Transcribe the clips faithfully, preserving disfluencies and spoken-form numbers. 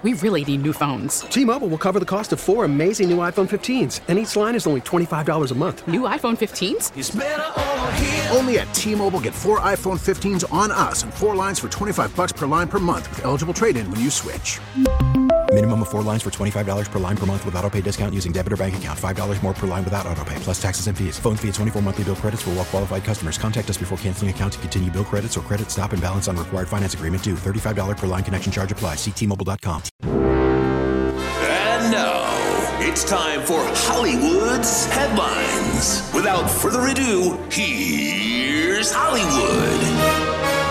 we really need new phones. T-Mobile will cover the cost of four amazing new iPhone fifteens, and each line is only twenty-five dollars a month. New iPhone fifteens? It's better over here. Only at T-Mobile, get four iPhone fifteens on us and four lines for twenty-five dollars per line per month with eligible trade-in when you switch. Minimum of four lines for twenty-five dollars per line per month with autopay discount using debit or bank account. five dollars more per line without autopay, plus taxes and fees. Phone fee at twenty-four monthly bill credits for well-qualified customers. Contact us before canceling account to continue bill credits or credit stop and balance on required finance agreement due. thirty-five dollars per line connection charge applies. See T Mobile dot com. And now, it's time for Hollywood's headlines. Without further ado, here's Hollywood.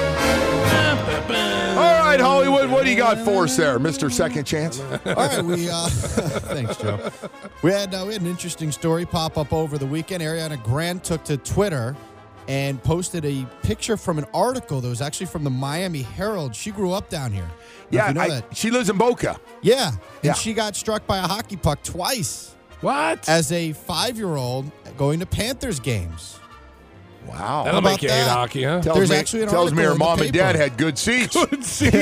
All right, Hollywood, what do you got for us there, Mister Second Chance? All right, we uh, thanks, Joe. We had uh, we had an interesting story pop up over the weekend. Ariana Grande took to Twitter and posted a picture from an article that was actually from the Miami Herald. She grew up down here. Yeah, you know I, that. she lives in Boca. Yeah, and Yeah. she got struck by a hockey puck twice What? as a five-year-old going to Panthers games. Wow. That'll about make you hate that? hockey, huh? Tells There's me, actually an tells me article her in the mom and dad paper. had good seats. Good seats.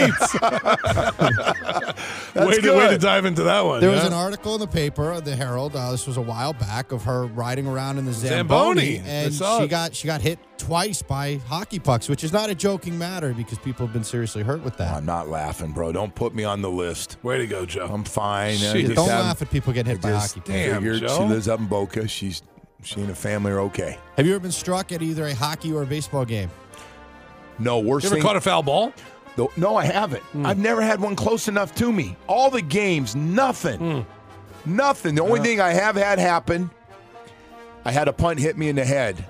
That's way, to, good. way to dive into that one. There yeah? was an article in the paper, the Herald. Uh, this was a while back of her riding around in the Zamboni, Zamboni. I and saw she it. got she got hit twice by hockey pucks, which is not a joking matter because people have been seriously hurt with that. I'm not laughing, bro. Don't put me on the list. Way to go, Joe. I'm fine. I Shit. just Don't haven't- laugh at people getting hit by just hockey pucks. Damn, figured Joe. she lives up in Boca. She's she and the family are okay. Have you ever been struck at either a hockey or a baseball game? No, worst You ever thing. caught a foul ball? Though- no, I haven't. I've never had one close enough to me. All the games, nothing. Nothing. The only thing I have had happen, I had a punt hit me in the head.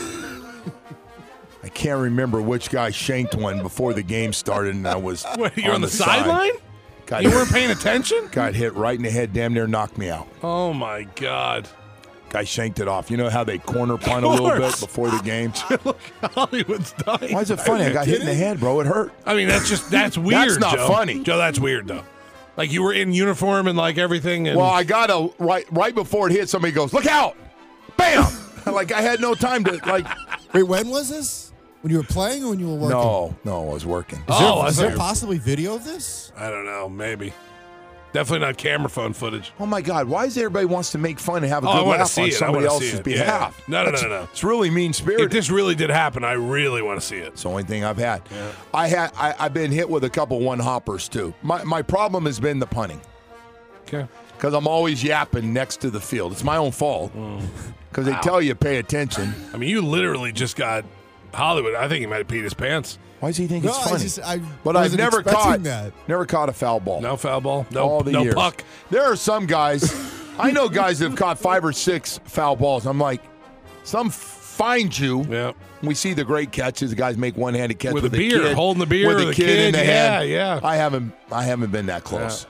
I can't remember which guy shanked one before the game started, and I was Wait, you're on, the, side. sideline? Got You hit- weren't paying attention? Got hit right in the head, damn near knocked me out. Oh, my God. Guy shanked it off. You know how they corner punt a little bit course. before the game? Hollywood's dying. Why is it funny? I got hit in the head, bro. It hurt. I mean, that's just, that's weird, That's not Joe. funny. Joe, that's weird, though. Like, you were in uniform and, like, everything. And Well, I got a right right before it hit. Somebody goes, "Look out!" Bam! Like I had no time to like. Wait, when was this? When you were playing or when you were working? No, no, I was working. Is Oh, there, I is thought there you- possibly video of this? I don't know, maybe. Definitely not camera phone footage. Oh my God! Why is everybody wants to make fun and have a Oh, I good wanna laugh see on it. I somebody wanna see else's it. behalf? Yeah. No, no, That's- no, no. It's really mean spirited. If this really did happen, I really want to see it. It's the only thing I've had. I had I, I've been hit with a couple one hoppers too. My my problem has been the punting Okay. because I'm always yapping next to the field. It's my own fault because they tell you pay attention. I mean, you literally just got Hollywood. I think he might have peed his pants. Why does he think No, it's I funny? just- I but I've wasn't never expecting caught that. never caught a foul ball. No foul ball. No, all the no years. puck. There are some guys, I know guys that have caught five or six foul balls. I'm like, some find you. Yeah. We see the great catches. The guys make one-handed catch With with, a beer, kid, holding the beer with or a the kid, kid. in the Yeah, hand. yeah. I haven't. I haven't been that close.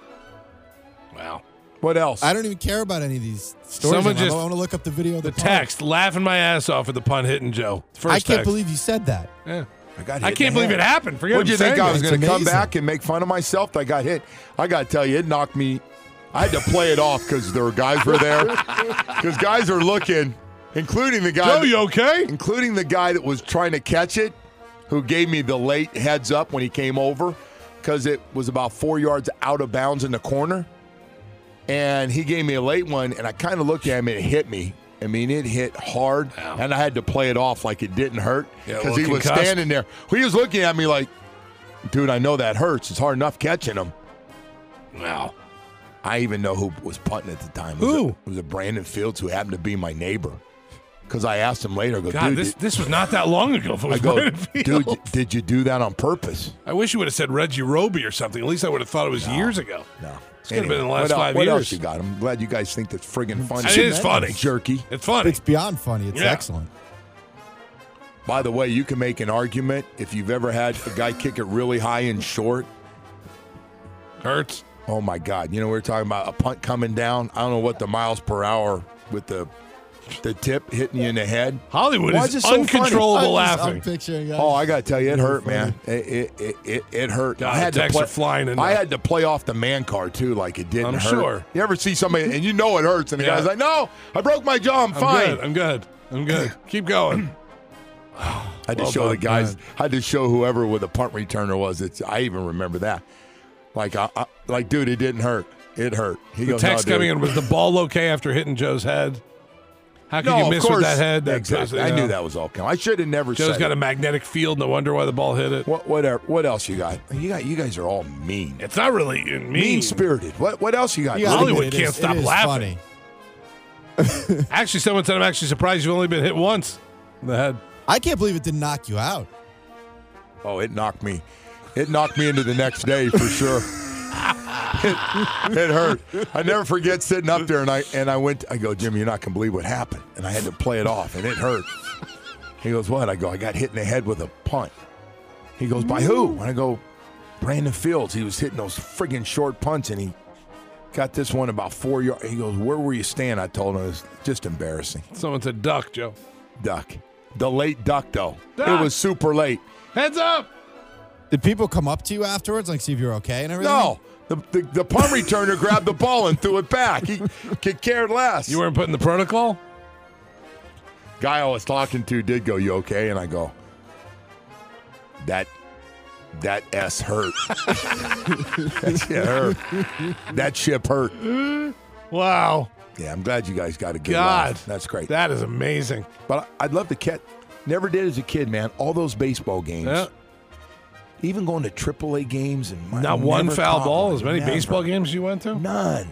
Wow. What else? I don't even care about any of these stories. Someone I just- want to look up the video of the, The punt. text, laughing my ass off at the punt hitting Joe. First I can't text. believe you said that. Yeah. I got hit I in can't the believe head. it happened. Forget What did you him think saying I was that. going to come amazing. back and make fun of myself? I got hit. I got to tell you, it knocked me. I had to play it off because there were guys were there. Because guys are looking, including the guy. Joe, that- you okay? including the guy that was trying to catch it, who gave me the late heads up when he came over, because it was about four yards out of bounds in the corner. And he gave me a late one, and I kind of looked at him, and it hit me. I mean, it hit hard, Ow. and I had to play it off like it didn't hurt Yeah, a because little he was concussed. standing there. He was looking at me like, dude, I know that hurts. It's hard enough catching him. Wow. I even know who was punting at the time. It was Who? A, it was a Brandon Fields who happened to be my neighbor. Because I asked him later, I go, God, dude, this did- this was not that long ago. If it I was go, Brandon dude, Fields. did you do that on purpose? I wish you would have said Reggie Roby or something. At least I would have thought it was years ago. No. This could have been in the last what el- five what years. else you got? I'm glad you guys think that's friggin' funny. It is funny. Jerky. It's funny. It's beyond funny. It's Yeah. excellent. By the way, you can make an argument if you've ever had a guy kick it really high and short. Hurts. Oh, my God. You know, we were talking about a punt coming down. I don't know what the miles per hour with the the tip hitting you in the head. Hollywood Why is is it so uncontrollable I'm just- laughing. I'm picturing. guys. Oh, I got to tell you, it So hurt, funny. man. It it, it, it, it hurt. God, I had the to texts play, are flying in I there. had to play off the man card, too, like it didn't I'm hurt. sure. You ever see somebody, and you know it hurts, and the Yeah. guy's like, no, I broke my jaw, I'm I'm fine. good. I'm good. I'm good. Keep going. I had to Well show done, the guys. man. I had to show whoever with the punt returner was. It's. I even remember that. Like, I, I, like, dude, it didn't hurt. It hurt. He The goes, text no, coming dude. in, was the ball okay after hitting Joe's head? How could No, you of miss course. with that head? That Exactly. goes, I you knew know. that was all count. I should have never Joe's said got it. a magnetic field. No wonder why the ball hit it. What, whatever. What else you got? You got. You guys are all mean. It's not really mean. Mean spirited. What What else you got? You gotta Hollywood admit, it can't is- stop it is laughing. funny. Actually, someone said I'm actually surprised you've only been hit once in the head. I can't believe it didn't knock you out. Oh, it knocked me. It knocked me into the next day for sure. it, it hurt. I never forget sitting up there and I and I went. I go, Jimmy, you're not gonna believe what happened, and I had to play it off, and it hurt. He goes, what? I go, I got hit in the head with a punt. He goes, by who? And I go, Brandon Fields. He was hitting those friggin' short punts, and he got this one about four yards. He goes, where were you staying? I told him it was just embarrassing. Someone said duck, Joe. Duck. The late duck, though. Duck. It was super late. Heads up. Did people come up to you afterwards, like see if you're okay and everything? No. The, the, the punt returner grabbed the ball and threw it back. He could care less. You weren't putting the protocol? Guy I was talking to did go, you okay? And I go, that that S hurt. That shit hurt. That ship hurt. Wow. Yeah, I'm glad you guys got a good God. laugh. That's great. That is amazing. But I'd love to catch. Never did as a kid, man. All those baseball games. Yeah. Even going to triple A games. and Not I one never foul caught ball. one. As many Never. baseball games you went to? None.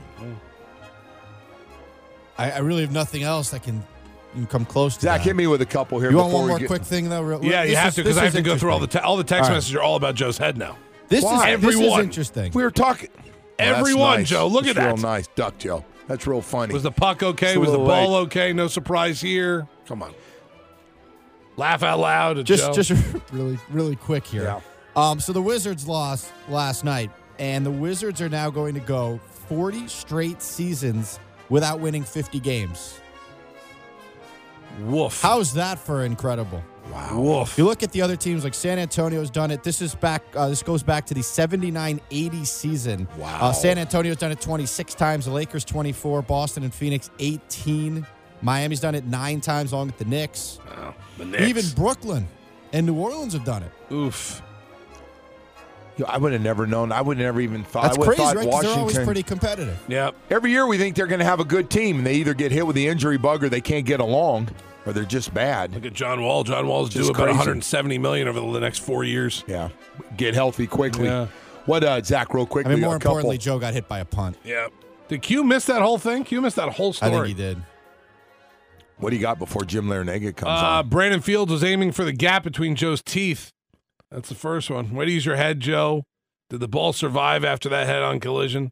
I, I really have nothing else that can, can come close to Zach, that. hit me with a couple here. You want before one we more get- quick thing, though? Real- Yeah, you this have is- to because this I have is to go through all the interesting. te- all the text All right. messages are all about Joe's head now. This Why? is, this is Everyone. interesting. We were talking. Well, that's Everyone, nice. Joe. Look That's at real that. nice. Duck, Joe. That's real funny. Was the puck okay? It's a Was the little ball late. okay? No surprise here. Come on. Laugh out loud at just Joe. just really really quick here. Yeah. Um, so the Wizards lost last night, and the Wizards are now going to go forty straight seasons without winning fifty games. Woof. How's that for incredible? wow. Woof. If you look at the other teams, like San Antonio's done it. This is back. Uh, this goes back to the seventy-nine eighty season. Wow. Uh, San Antonio's done it twenty-six times. The Lakers twenty-four. Boston and Phoenix eighteen. Miami's done it nine times, along with the Knicks. Oh, the Knicks. Even Brooklyn and New Orleans have done it. Oof. Yo, I would have never known. I would have never even thought. That's I would have crazy, thought right? Because they're always Washington. pretty competitive. Yep. Every year we think they're going to have a good team, and they either get hit with the injury bug or they can't get along, or they're just bad. Look at John Wall. John Wall's due Just about crazy. one hundred seventy million dollars over the next four years. Yeah, get healthy quickly. Yeah. What, uh, Zach? Real I quickly. mean, more a couple- importantly, Joe got hit by a punt. Yep. Did Q miss that whole thing? Q missed that whole story. I think he did. What do you got before Jim Larinaga comes Uh, on? Brandon Fields was aiming for the gap between Joe's teeth. That's the first one. Way to use your head, Joe. Did the ball survive after that head-on collision?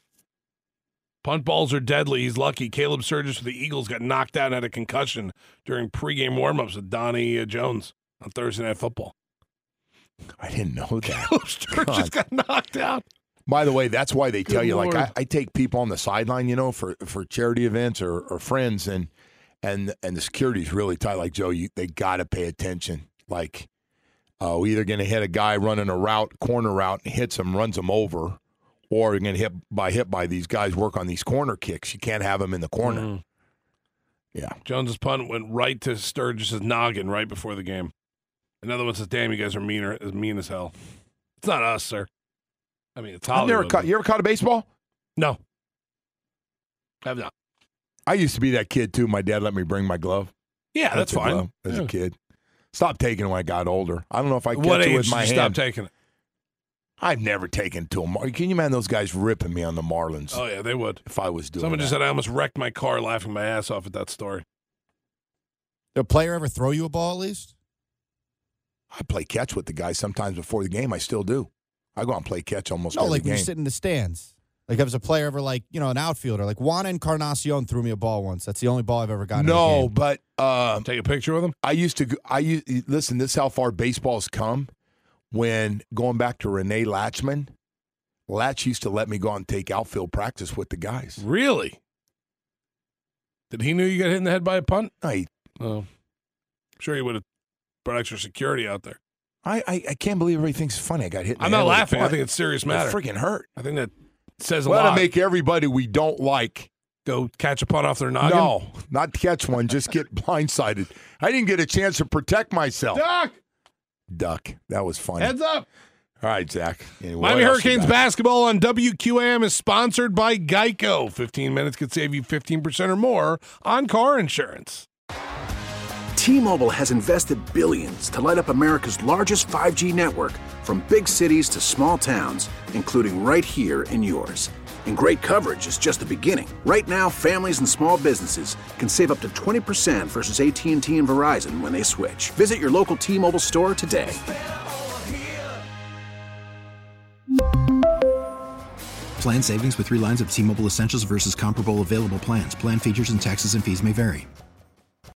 Punt balls are deadly. He's lucky. Caleb Sturgis for the Eagles got knocked out and had a concussion during pregame warm-ups with Donnie uh, Jones on Thursday Night Football. I didn't know that. Caleb Sturgis got knocked out. By the way, that's why they tell Good you, like, Lord. I, I take people on the sideline, you know, for, for charity events or, or friends, and and and the security's really tight. Like, Joe, you, they got to pay attention. Like, uh, we're either going to hit a guy running a route, corner route, and hits him, runs him over, or we're going to hit by hit by these guys work on these corner kicks. You can't have them in the corner. Mm. Yeah. Jones's punt went right to Sturgis' noggin right before the game. Another one says, damn, you guys are meaner, as mean as hell. It's not us, sir. I mean, it's I've Hollywood. never caught, you ever caught a baseball? No. I have not. I used to be that kid, too. My dad let me bring my glove. Yeah, that's a fine. glove as Yeah. a kid. Stopped taking it when I got older. I don't know if I What catch it age with did my you hand. stop taking it? I've never taken to a Mar- Can you imagine those guys ripping me on the Marlins Oh, yeah, they would. if I was doing Someone just that? said I almost wrecked my car laughing my ass off at that story. Did a player ever throw you a ball at least? I play catch with the guys sometimes before the game. I still do. I go out and play catch almost No, every like when game. you sit in the stands. Like, if was a player ever, like, you know, an outfielder. Like, Juan Encarnacion threw me a ball once. That's the only ball I've ever gotten in a no, game. but uh, Take a picture with him? I used to. go- I used, listen. This is how far baseball's come. When going back to Renee Latchman, Latch used to let me go out and take outfield practice with the guys. Really? Did he know you got hit in the head by a punt? I, Oh. I'm sure he would have brought extra security out there. I, I, I can't believe everybody thinks it's funny. I got hit. In the I'm head not with a laughing. I punt. think it's a serious It matter. freaking hurt. I think that says a Let lot. to make everybody we don't like. Go catch a punt off their noggin? No, not catch one. Just get blindsided. I didn't get a chance to protect myself. Duck! Duck. That was funny. Heads up! All right, Zach. Anyway, Miami what else you Hurricanes got? basketball on W Q A M is sponsored by Geico. fifteen minutes could save you fifteen percent or more on car insurance. T-Mobile has invested billions to light up America's largest five G network, from big cities to small towns, including right here in yours. And great coverage is just the beginning. Right now, families and small businesses can save up to twenty percent versus A T and T and Verizon when they switch. Visit your local T-Mobile store today. Plan savings with three lines of T-Mobile Essentials versus comparable available plans. Plan features and taxes and fees may vary.